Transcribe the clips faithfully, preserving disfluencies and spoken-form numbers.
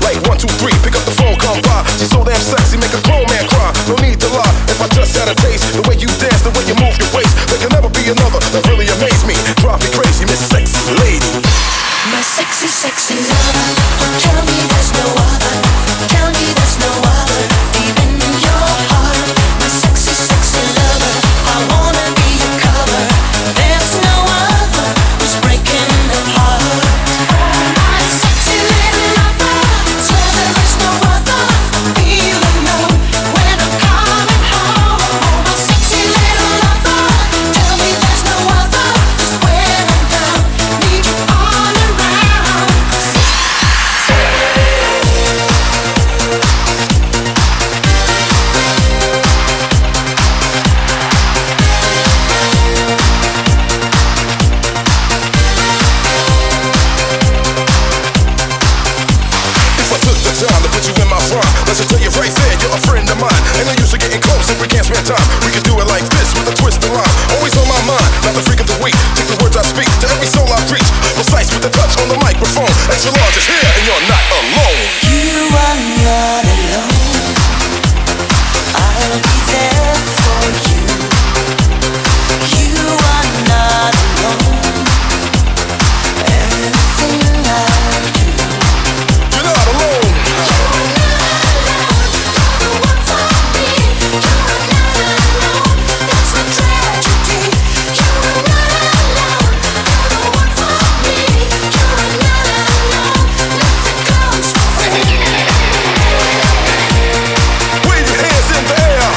like one, two, three, pick up the phone, come by. She's so damn sexy, make a grown man cry. No need to lie, if I just had a taste, the way you dance, the way you move your waist, there can never be another that really amaze me. Drive me crazy, Miss Sexy Lady. My sexy, sexy lover, tell me there's no other, tell me there's no other, deep in your heart. My sexy, sexy lover, I wanna be your cover. There's no other who's breaking the heart. My sexy little lover, swear there is no other. I feel alone when I'm coming home. My sexy little lover, tell me there's no other, 'cause when I'm down, need you all around. If I took the time to put you in my prime, let's just tell you right there, you're a friend of mine. Ain't no use of getting close if we can't spend time. We can do it like this with a twist and line. Always on my mind, not the freak of the week. Take the words I speak to every soul I preach. Precise with the touch on the microphone. Extra large is here and you're not alone. You are not alone. I'll be there for you. You are not alone. Everything I do. You're not alone. You're not alone. You're the one for me. You're not alone. That's a tragedy. You're not alone. You're the one for me. You're not alone. Nothing comes for free. Wave your hands in the air.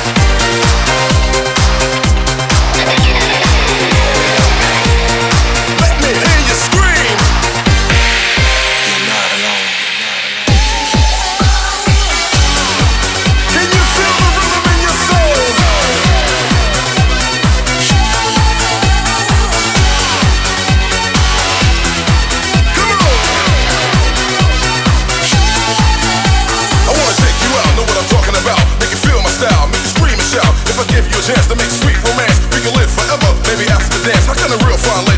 Let me hear you scream. You're not alone. Can you feel the rhythm in your soul? Come on. I wanna take you out, know what I'm talking about. Make you feel my style, make you scream and shout. If I give you a chance to make sweet romance, we can live forever, maybe after the dance. How can a real fine